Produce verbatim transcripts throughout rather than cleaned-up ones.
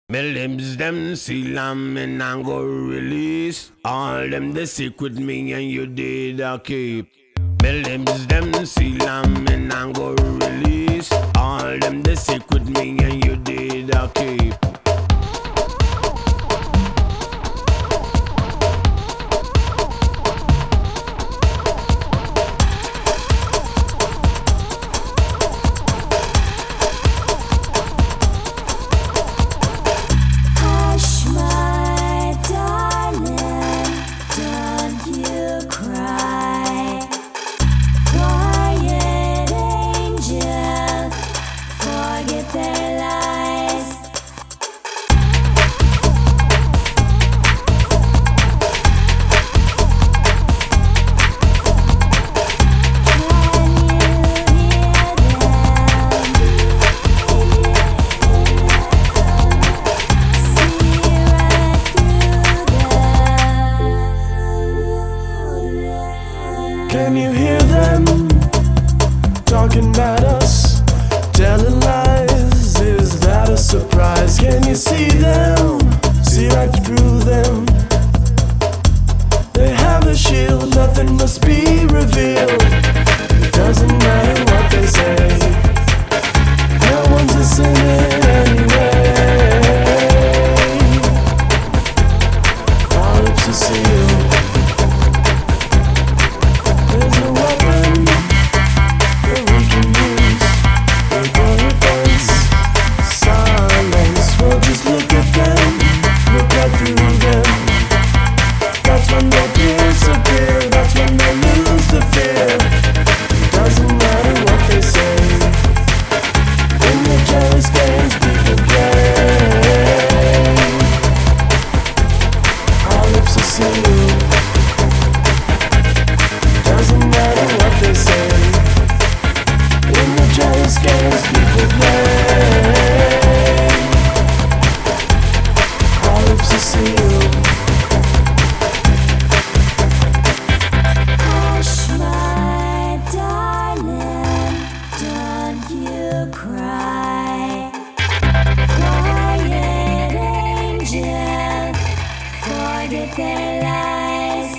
Me limbs them seal and me nah go release. All them the secret me and you did a keep. Me limbs them seal and me nah go release. All them the secret me and you did a keep. Can you hear them talking about us, telling lies? Is that a surprise? Can you see them, see right through them? They have a shield, nothing must be revealed. It doesn't matter what they say, no one's listening anyway. Our lips are sealed. Their lies.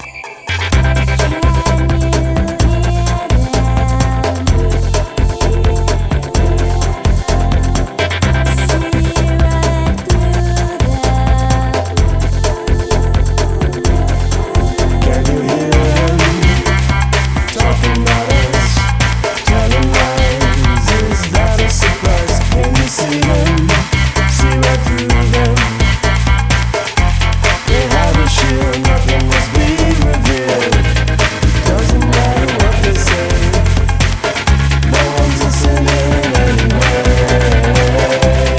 Can you hear them? Talking about us, telling lies. Is that a surprise? Can you see them? See right through them? Nothing must be revealed. Doesn't matter what they say, no one's listening anyway.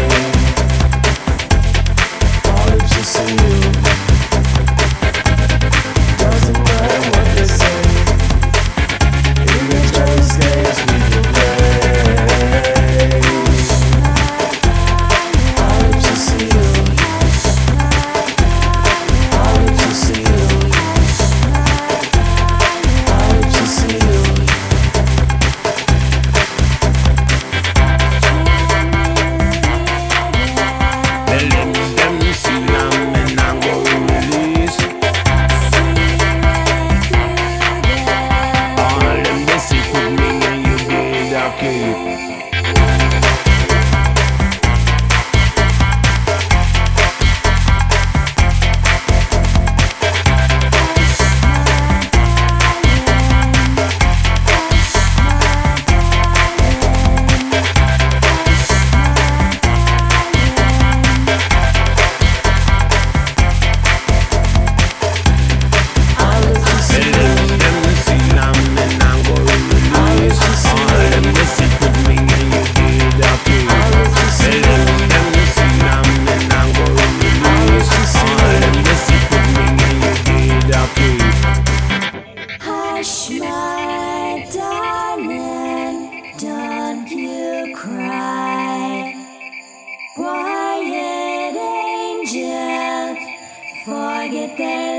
Our lips are sealed. Doesn't matter what they say, image of escapes we can play. Our lips are sealed. Quiet angel, forget their